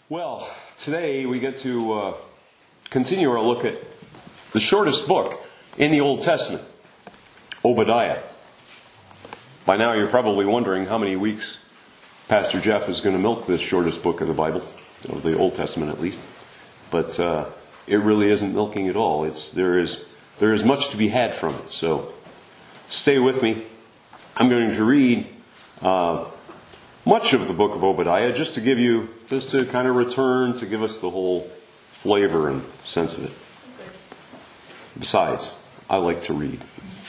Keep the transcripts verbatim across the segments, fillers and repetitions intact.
Well, today we get to uh, continue our look at the shortest book in the Old Testament, Obadiah. By now you're probably wondering how many weeks Pastor Jeff is going to milk this shortest book of the Bible, of the Old Testament at least. But uh, it really isn't milking at all. It's there is there is much to be had from it. So stay with me. I'm going to read uh, much of the book of Obadiah just to give you, just to kind of return, to give us the whole flavor and sense of it. Besides, I like to read.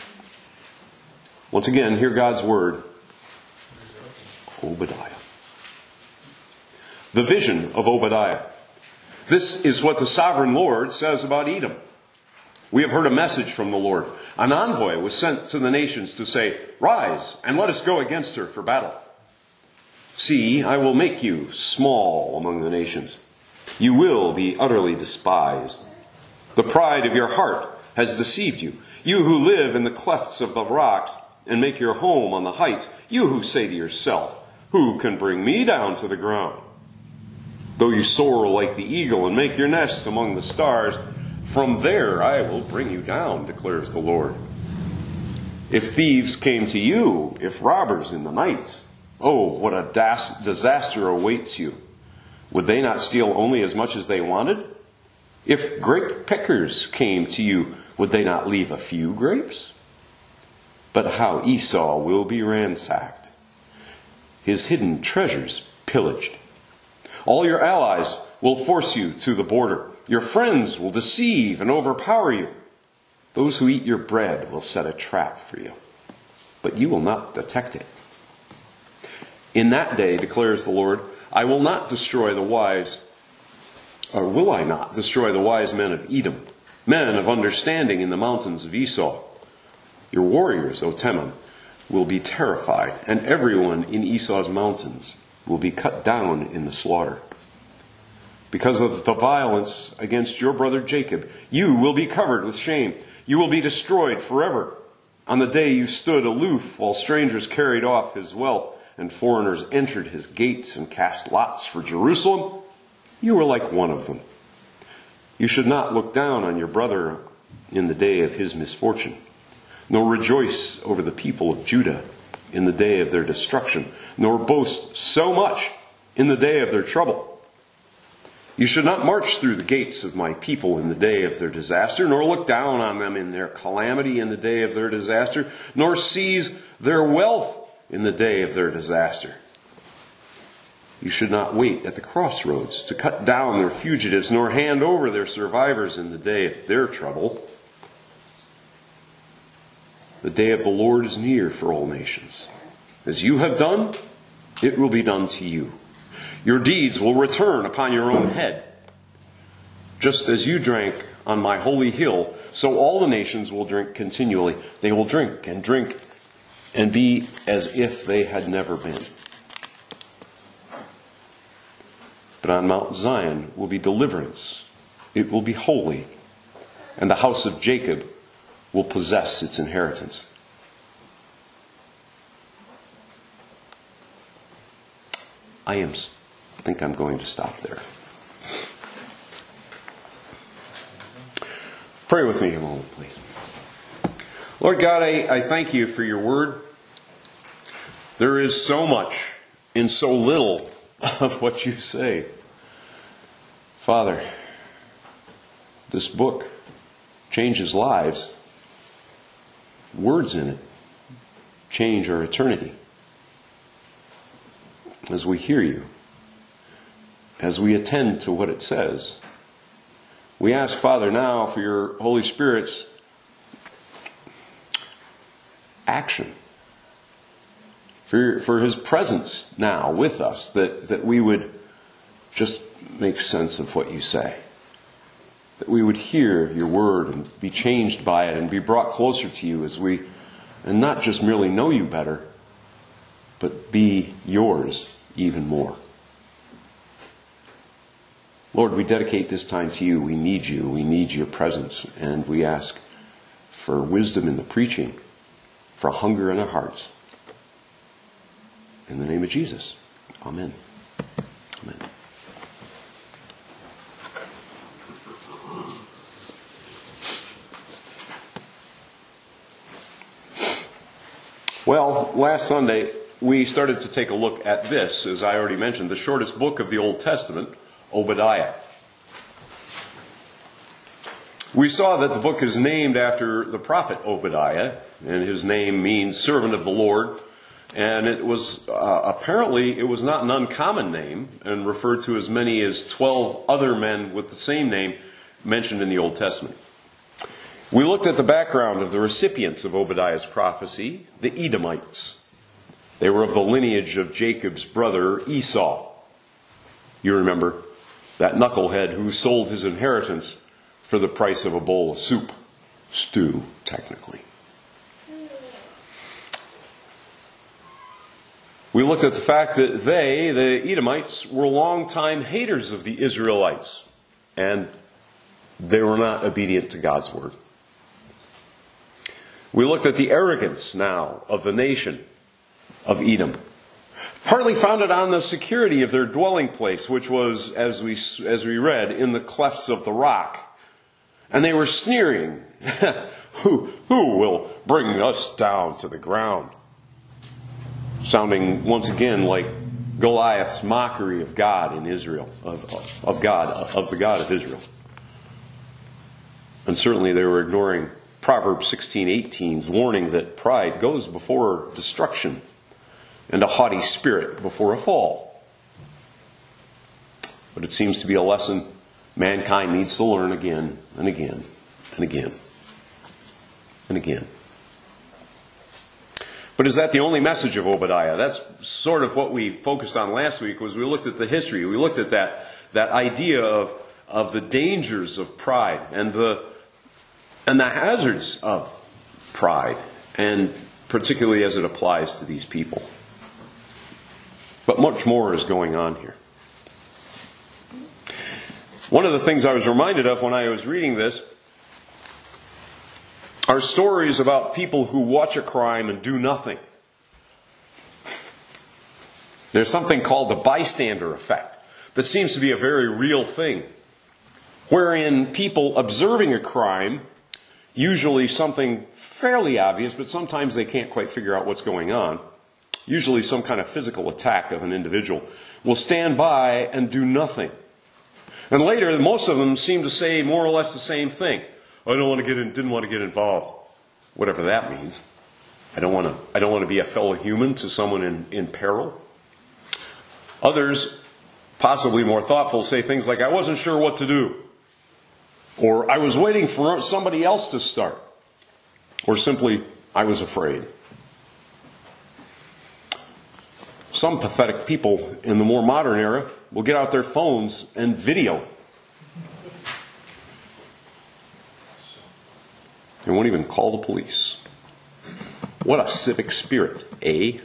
Once again, hear God's word. Obadiah. The vision of Obadiah. This is what the sovereign Lord says about Edom. We have heard a message from the Lord. An envoy was sent to the nations to say, "Rise, and let us go against her for battle. See, I will make you small among the nations. You will be utterly despised. The pride of your heart has deceived you. You who live in the clefts of the rocks and make your home on the heights. You who say to yourself, who can bring me down to the ground? Though you soar like the eagle and make your nest among the stars, from there I will bring you down, declares the Lord. If thieves came to you, if robbers in the night, oh, what a das- disaster awaits you. Would they not steal only as much as they wanted? If grape pickers came to you, would they not leave a few grapes? But how Esau will be ransacked, his hidden treasures pillaged. All your allies will force you to the border. Your friends will deceive and overpower you. Those who eat your bread will set a trap for you, but you will not detect it. In that day, declares the Lord, I will not destroy the wise, or will I not destroy the wise men of Edom, men of understanding in the mountains of Esau. Your warriors, O Teman, will be terrified, and everyone in Esau's mountains will be cut down in the slaughter. Because of the violence against your brother Jacob, you will be covered with shame. You will be destroyed forever. On the day you stood aloof while strangers carried off his wealth and foreigners entered his gates and cast lots for Jerusalem, you were like one of them. You should not look down on your brother in the day of his misfortune, nor rejoice over the people of Judah in the day of their destruction, nor boast so much in the day of their trouble. You should not march through the gates of my people in the day of their disaster, nor look down on them in their calamity in the day of their disaster, nor seize their wealth in the day of their disaster. You should not wait at the crossroads to cut down their fugitives, nor hand over their survivors in the day of their trouble. The day of the Lord is near for all nations. As you have done, it will be done to you. Your deeds will return upon your own head. Just as you drank on my holy hill, so all the nations will drink continually. They will drink and drink and be as if they had never been. But on Mount Zion will be deliverance. It will be holy, and the house of Jacob will possess its inheritance. I am, I think I'm going to stop there. Pray with me a moment, please. Lord God, I, I thank you for your word. There is so much in so little of what you say. Father, this book changes lives. Words in it change our eternity. As we hear you, as we attend to what it says, we ask, Father, now for your Holy Spirit's action, for, for his presence now with us, that, that we would just make sense of what you say, that we would hear your word and be changed by it and be brought closer to you as we, and not just merely know you better, but be yours even more. Lord, we dedicate this time to you. We need you. We need your presence. And we ask for wisdom in the preaching, for hunger in our hearts. In the name of Jesus. Amen. Amen. Well, last Sunday we started to take a look at this, as I already mentioned, the shortest book of the Old Testament, Obadiah. We saw that the book is named after the prophet Obadiah, and his name means servant of the Lord. And it was, uh, apparently, it was not an uncommon name, and referred to as many as twelve other men with the same name mentioned in the Old Testament. We looked at the background of the recipients of Obadiah's prophecy, the Edomites. They were of the lineage of Jacob's brother Esau. You remember, that knucklehead who sold his inheritance for the price of a bowl of soup. Stew, technically. We looked at the fact that they, the Edomites, were longtime haters of the Israelites, and they were not obedient to God's word. We looked at the arrogance now of the nation of Edom, partly founded on the security of their dwelling place, which was, as we as we read, in the clefts of the rock. And they were sneering, who, who will bring us down to the ground? Sounding once again like Goliath's mockery of God in Israel, of, of God, of the God of Israel. And certainly they were ignoring Proverbs sixteen eighteen's warning that pride goes before destruction, and a haughty spirit before a fall. But it seems to be a lesson mankind needs to learn again and again and again and again. But is that the only message of Obadiah? That's sort of what we focused on last week, was we looked at the history. We looked at that, that idea of, of the dangers of pride and the, and the hazards of pride, and particularly as it applies to these people. But much more is going on here. One of the things I was reminded of when I was reading this are stories about people who watch a crime and do nothing. There's something called the bystander effect that seems to be a very real thing, wherein people observing a crime, usually something fairly obvious, but sometimes they can't quite figure out what's going on, usually some kind of physical attack of an individual, will stand by and do nothing. And later, most of them seem to say more or less the same thing. I don't want to get in, didn't want to get involved. Whatever that means. I don't want to, I don't want to be a fellow human to someone in, in peril. Others, possibly more thoughtful, say things like, I wasn't sure what to do. Or I was waiting for somebody else to start. Or simply, I was afraid. Some pathetic people in the more modern era will get out their phones and video. They won't even call the police. What a civic spirit, eh?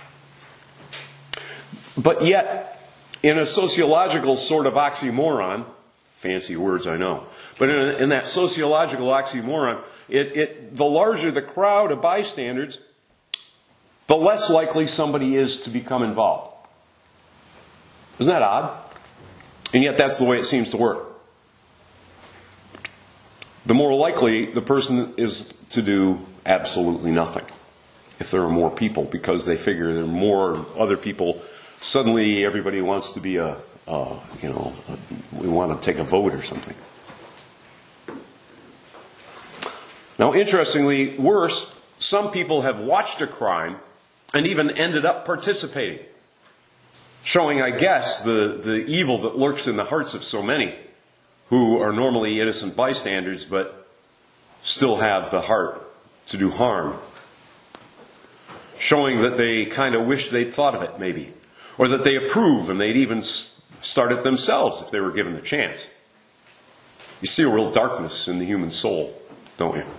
But yet, in a sociological sort of oxymoron, fancy words I know, but in, a, in that sociological oxymoron, it, it, the larger the crowd of bystanders, the less likely somebody is to become involved. Isn't that odd? And yet that's the way it seems to work. The more likely the person is to do absolutely nothing if there are more people, because they figure there are more other people. Suddenly everybody wants to be a, a you know, a, we want to take a vote or something. Now, interestingly, worse, some people have watched a crime and even ended up participating, showing, I guess, the, the evil that lurks in the hearts of so many who are normally innocent bystanders but still have the heart to do harm. Showing that they kind of wish they'd thought of it, maybe. Or that they approve and they'd even start it themselves if they were given the chance. You see a real darkness in the human soul, don't you?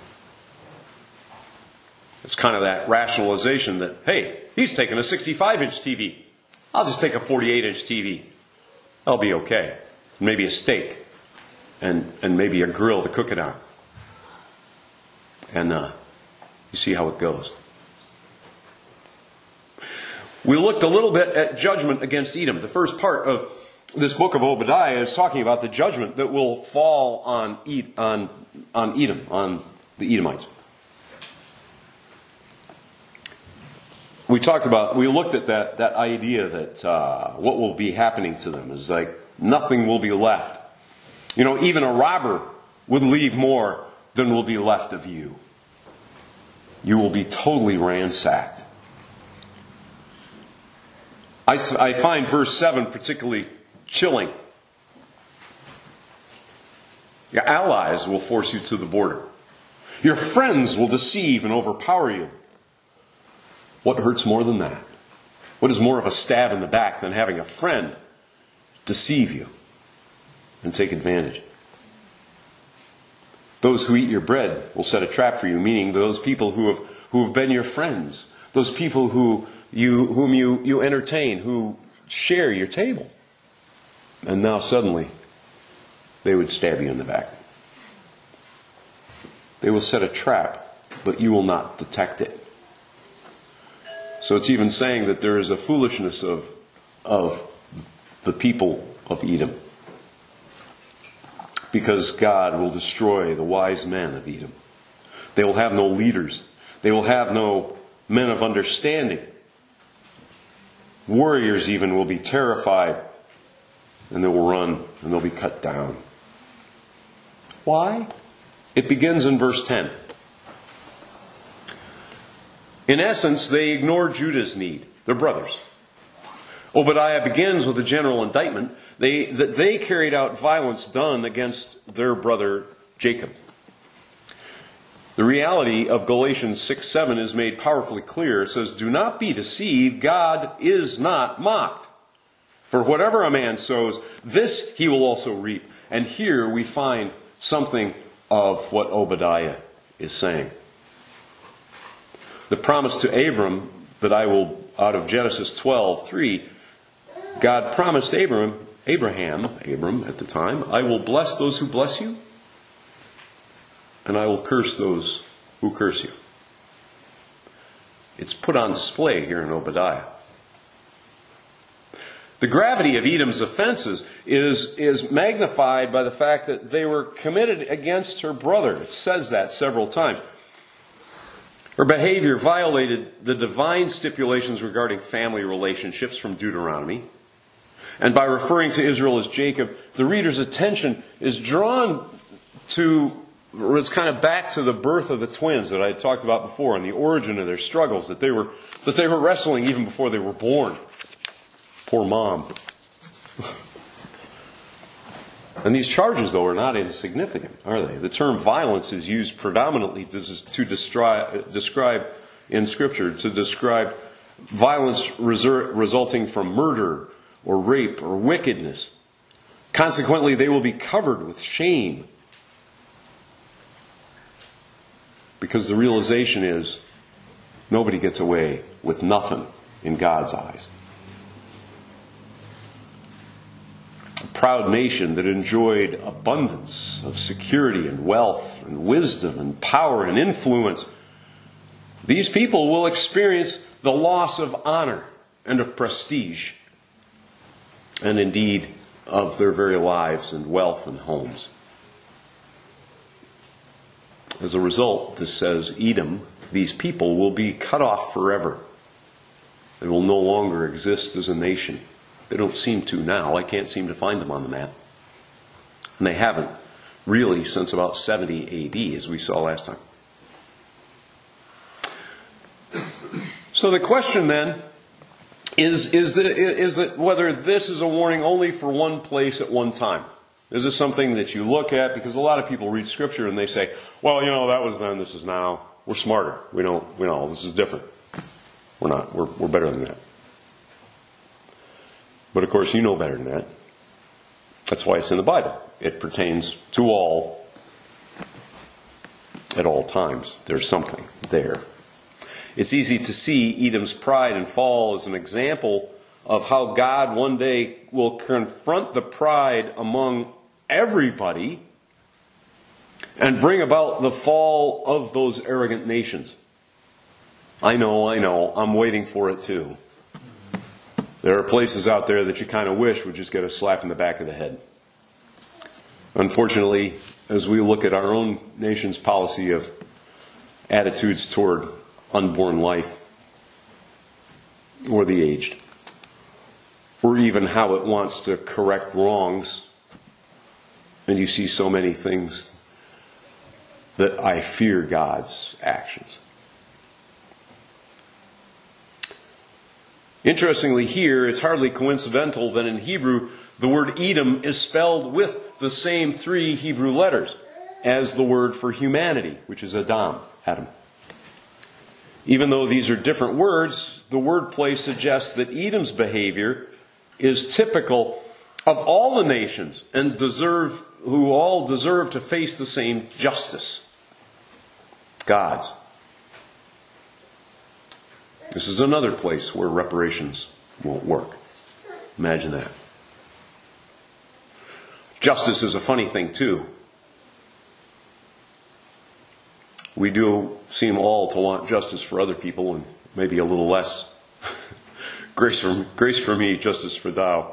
It's kind of that rationalization that, hey, he's taking a sixty-five inch T V. I'll just take a forty-eight inch T V. I'll be okay. Maybe a steak. And, and maybe a grill to cook it on. And uh, you see how it goes. We looked a little bit at judgment against Edom. The first part of this book of Obadiah is talking about the judgment that will fall on, Ed, on, on Edom, on the Edomites. we talked about, we looked at that, that idea that uh, what will be happening to them is like nothing will be left. You know, even a robber would leave more than will be left of you. You will be totally ransacked. I, I find verse seven particularly chilling. Your allies will force you to the border. Your friends will deceive and overpower you. What hurts more than that? What is more of a stab in the back than having a friend deceive you and take advantage? Those who eat your bread will set a trap for you, meaning those people who have who have been your friends, those people who you whom you, you entertain, who share your table. And now suddenly they would stab you in the back. They will set a trap, but you will not detect it. So it's even saying that there is a foolishness of, of the people of Edom, because God will destroy the wise men of Edom. They will have no leaders. They will have no men of understanding. Warriors even will be terrified, and they will run, and they'll be cut down. Why? It begins in verse ten. In essence, they ignore Judah's need, their brothers. Obadiah begins with a general indictment. They, that they carried out violence done against their brother Jacob. The reality of Galatians six seven is made powerfully clear. It says, "Do not be deceived, God is not mocked. For whatever a man sows, this he will also reap." And here we find something of what Obadiah is saying. The promise to Abram that I will, out of Genesis twelve three, God promised Abram, Abraham, Abram at the time, "I will bless those who bless you, and I will curse those who curse you." It's put on display here in Obadiah. The gravity of Edom's offenses is, is magnified by the fact that they were committed against her brother. It says that several times. Her behavior violated the divine stipulations regarding family relationships from Deuteronomy. And by referring to Israel as Jacob, the reader's attention is drawn to, or it's kind of back to the birth of the twins that I had talked about before and the origin of their struggles, that they were, that they were wrestling even before they were born. Poor mom. And these charges, though, are not insignificant, are they? The term violence is used predominantly to, to describe, describe in Scripture, to describe violence resur- resulting from murder or rape or wickedness. Consequently, they will be covered with shame, because the realization is nobody gets away with nothing in God's eyes. A proud nation that enjoyed abundance of security and wealth and wisdom and power and influence, these people will experience the loss of honor and of prestige, and indeed of their very lives and wealth and homes. As a result, this says, Edom, these people will be cut off forever. They will no longer exist as a nation. They don't seem to now. I can't seem to find them on the map. And they haven't really since about seventy A D, as we saw last time. So the question then is, is, that, is that whether this is a warning only for one place at one time. Is this something that you look at? Because a lot of people read Scripture and they say, well, you know, that was then, this is now. We're smarter. We don't, we know, this is different. We're not. We're, we're better than that. But of course, you know better than that. That's why it's in the Bible. It pertains to all at all times. There's something there. It's easy to see Edom's pride and fall as an example of how God one day will confront the pride among everybody and bring about the fall of those arrogant nations. I know, I know, I'm waiting for it too. There are places out there that you kind of wish would just get a slap in the back of the head. Unfortunately, as we look at our own nation's policy of attitudes toward unborn life, or the aged, or even how it wants to correct wrongs. And you see so many things that I fear God's actions. Interestingly here, it's hardly coincidental that in Hebrew, the word Edom is spelled with the same three Hebrew letters as the word for humanity, which is Adam, Adam. Even though these are different words, the wordplay suggests that Edom's behavior is typical of all the nations and deserve, who all deserve to face the same justice. God's. This is another place where reparations won't work. Imagine that. Justice is a funny thing too. We do seem all to want justice for other people, and maybe a little less grace for, grace for me, justice for thou.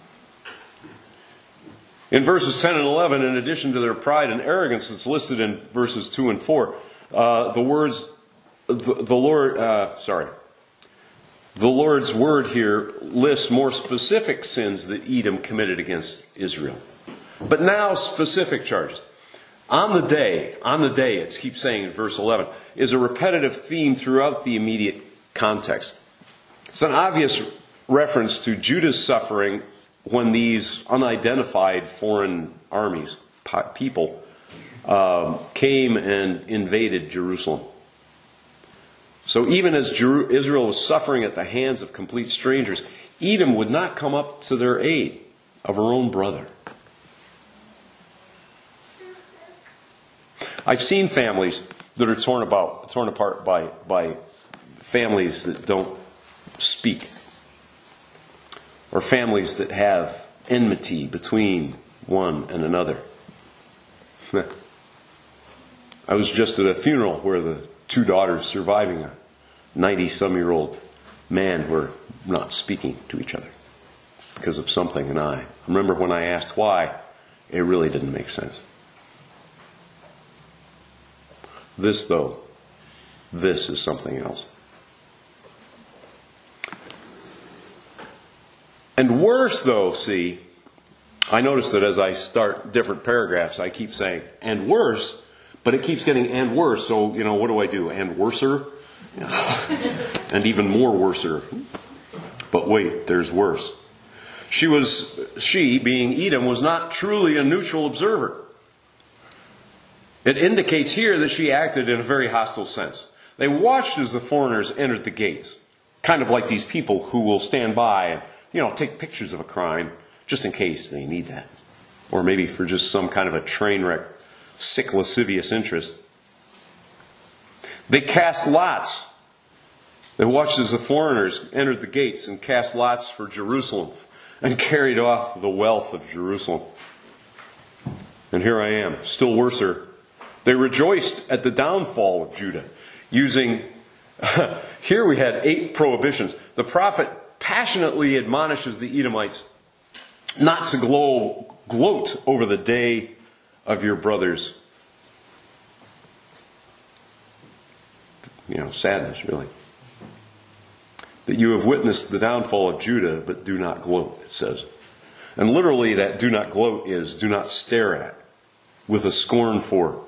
In verses ten and eleven, in addition to their pride and arrogance that's listed in verses two and four, uh, the words, the, the Lord, uh, sorry, the Lord's word here lists more specific sins that Edom committed against Israel. But now specific charges. On the day, on the day, it keeps saying in verse eleven, is a repetitive theme throughout the immediate context. It's an obvious reference to Judah's suffering when these unidentified foreign armies, people, um, came and invaded Jerusalem. So even as Jeru- Israel was suffering at the hands of complete strangers, Edom would not come up to their aid of her own brother. I've seen families that are torn about, torn apart by, by families that don't speak, or families that have enmity between one and another. I was just at a funeral where the two daughters surviving a ninety-some-year-old man were not speaking to each other because of something, and I remember when I asked why, it really didn't make sense. This, though, this is something else. And worse, though, see, I notice that as I start different paragraphs, I keep saying, and worse, but it keeps getting and worse, so, you know, what do I do? And worser? And even more worser. But wait, there's worse. She was, she, being Edom, was not truly a neutral observer. It indicates here that she acted in a very hostile sense. They watched as the foreigners entered the gates, kind of like these people who will stand by and, you know, take pictures of a crime just in case they need that, or maybe for just some kind of a train wreck, sick, lascivious interest. They cast lots. They watched as the foreigners entered the gates and cast lots for Jerusalem and carried off the wealth of Jerusalem. And here I am, still worser. They rejoiced at the downfall of Judah, using, here we had eight prohibitions. The prophet passionately admonishes the Edomites not to glow, gloat over the day of your brothers. You know, sadness, really. That you have witnessed the downfall of Judah, but do not gloat, it says. And literally that do not gloat is do not stare at, with a scorn for.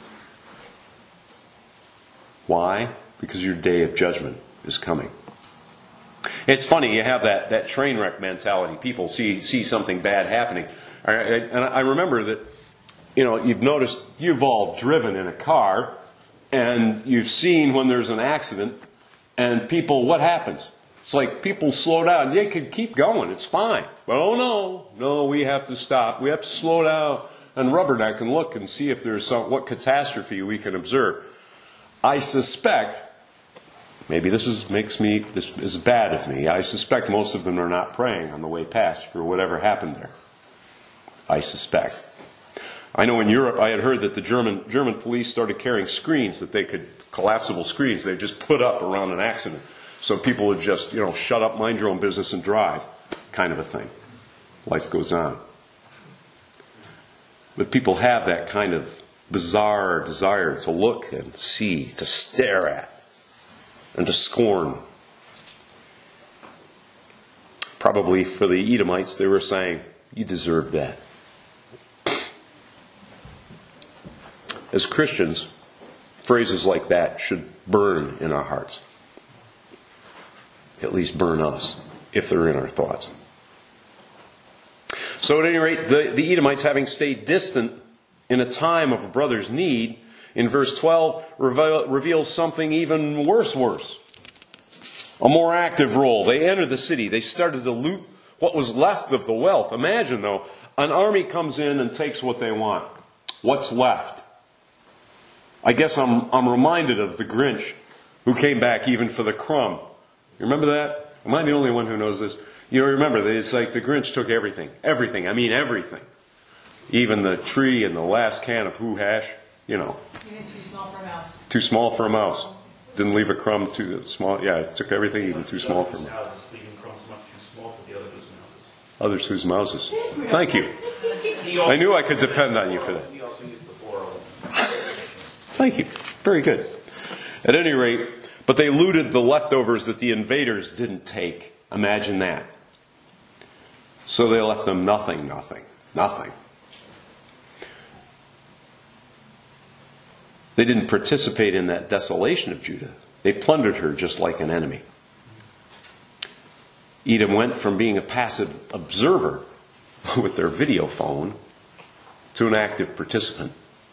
Why? Because your day of judgment is coming. It's funny, you have that, that train wreck mentality. People see see something bad happening. And I remember that, you know, you've noticed, you've all driven in a car, and you've seen when there's an accident, and people, what happens? It's like people slow down. They could keep going, it's fine. But oh no, no, we have to stop. We have to slow down and rubberneck and look and see if there's some, what catastrophe we can observe. I suspect, maybe this is makes me this is bad of me. I suspect most of them are not praying on the way past for whatever happened there. I suspect. I know in Europe, I had heard that the German German police started carrying screens that they could collapsible screens they just put up around an accident, so people would just, you know, shut up, mind your own business, and drive, kind of a thing. Life goes on. But people have that kind of bizarre desire to look and see, to stare at, and to scorn. Probably for the Edomites, they were saying, you deserve that. As Christians, phrases like that should burn in our hearts. At least burn us, if they're in our thoughts. So at any rate, the, the Edomites, having stayed distant in a time of a brother's need, in verse twelve, reveal, reveals something even worse, worse. A more active role. They entered the city. They started to loot what was left of the wealth. Imagine, though, an army comes in and takes what they want. What's left? I guess I'm, I'm reminded of the Grinch who came back even for the crumb. You remember that? Am I the only one who knows this? You remember that it's like the Grinch took everything. Everything. I mean everything. Even the tree and the last can of Who Hash. You know. Even too small for a mouse. Too small for a mouse. Didn't leave a crumb too small. Yeah, it took everything even too small for a mouse. Others whose mouses. Thank you. I knew I could depend on you for that. Thank you. Very good. At any rate, but they looted the leftovers that the invaders didn't take. Imagine that. So they left them nothing, nothing, nothing. They didn't participate in that desolation of Judah. They plundered her just like an enemy. Edom went from being a passive observer with their video phone to an active participant.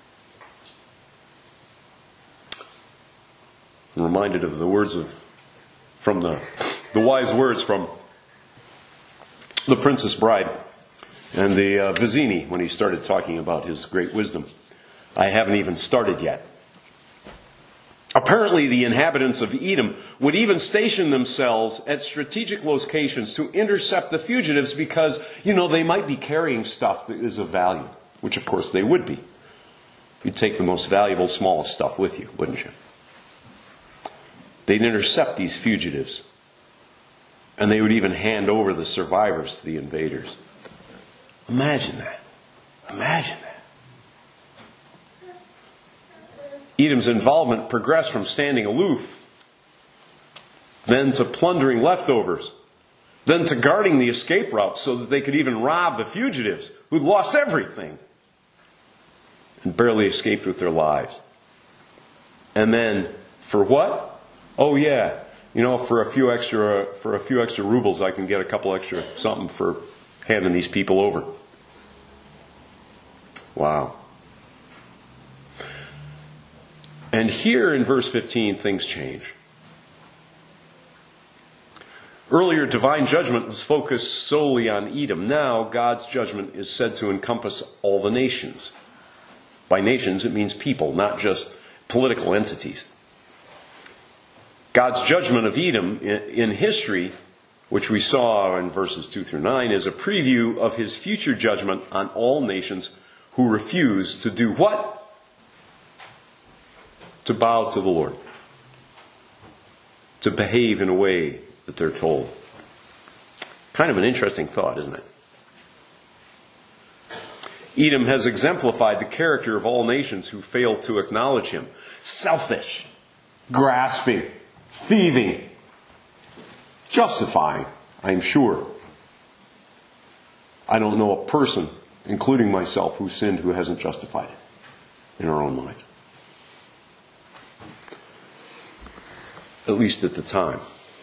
I'm reminded of the words of, from the, the wise words from The Princess Bride and the uh, Vizzini when he started talking about his great wisdom. I haven't even started yet. Apparently, the inhabitants of Edom would even station themselves at strategic locations to intercept the fugitives because, you know, they might be carrying stuff that is of value, which of course they would be. You'd take the most valuable, smallest stuff with you, wouldn't you? They'd intercept these fugitives, and they would even hand over the survivors to the invaders. Imagine that. Imagine that. Edom's involvement progressed from standing aloof, then to plundering leftovers, then to guarding the escape routes so that they could even rob the fugitives who'd lost everything and barely escaped with their lives. And then, for what? Oh yeah, you know, for a few extra for a few extra rubles, I can get a couple extra something for handing these people over. Wow. And here in verse fifteen, things change. Earlier, divine judgment was focused solely on Edom. Now, God's judgment is said to encompass all the nations. By nations, it means people, not just political entities. God's judgment of Edom in history, which we saw in verses two through nine, is a preview of his future judgment on all nations who refuse to do what? To bow to the Lord. To behave in a way that they're told. Kind of an interesting thought, isn't it? Edom has exemplified the character of all nations who fail to acknowledge him. Selfish, grasping, thieving, justifying, I'm sure. I don't know a person, including myself, who sinned who hasn't justified it in our own mind. At least at the time.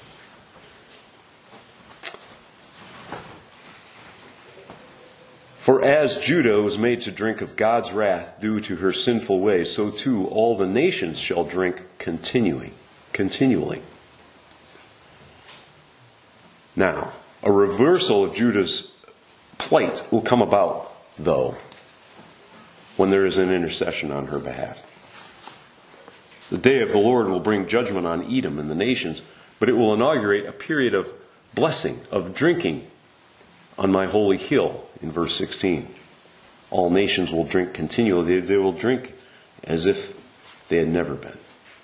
For as Judah was made to drink of God's wrath due to her sinful ways, so too all the nations shall drink continuing, continually. Now, a reversal of Judah's plight will come about, though, when there is an intercession on her behalf. The day of the Lord will bring judgment on Edom and the nations, but it will inaugurate a period of blessing, of drinking on my holy hill, in verse sixteen. All nations will drink continually. They will drink as if they had never been.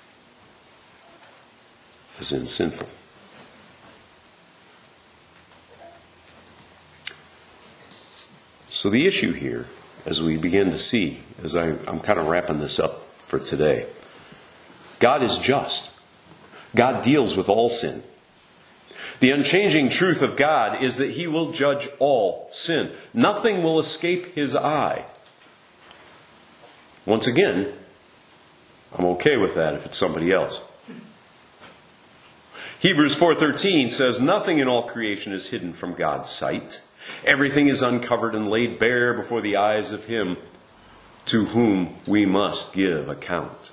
As in sinful. So the issue here, as we begin to see, as I, I'm kind of wrapping this up for today, God is just. God deals with all sin. The unchanging truth of God is that he will judge all sin. Nothing will escape his eye. Once again, I'm okay with that if it's somebody else. Hebrews four thirteen says, nothing in all creation is hidden from God's sight. Everything is uncovered and laid bare before the eyes of him to whom we must give account.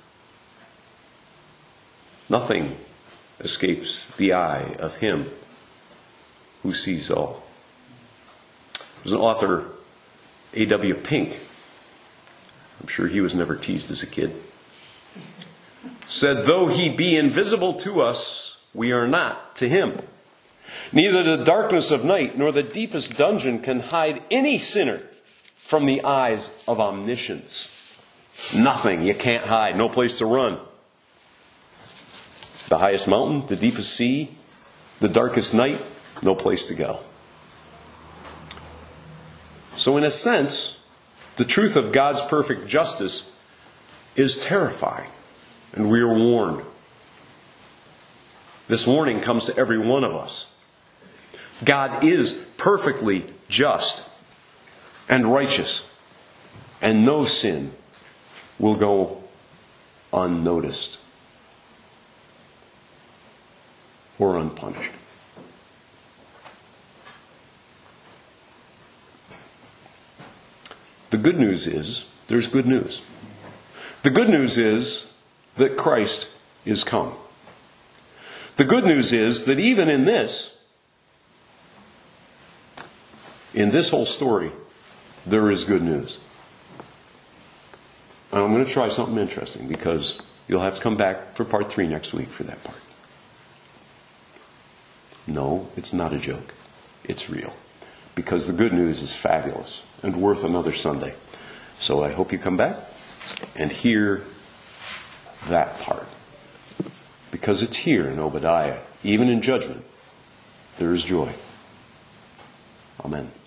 Nothing escapes the eye of him who sees all. There's an author, A W Pink. I'm sure he was never teased as a kid. Said, though he be invisible to us, we are not to him. Neither the darkness of night nor the deepest dungeon can hide any sinner from the eyes of omniscience. Nothing. You can't hide. No place to run. The highest mountain, the deepest sea, the darkest night, no place to go. So in a sense, the truth of God's perfect justice is terrifying. And we are warned. This warning comes to every one of us. God is perfectly just and righteous, and no sin will go unnoticed or unpunished. The good news is, there's good news. The good news is that Christ is come. The good news is that even in this, in this whole story, there is good news. And I'm going to try something interesting because you'll have to come back for part three next week for that part. No, it's not a joke. It's real. Because the good news is fabulous and worth another Sunday. So I hope you come back and hear that part. Because it's here in Obadiah. Even in judgment, there is joy. Amen.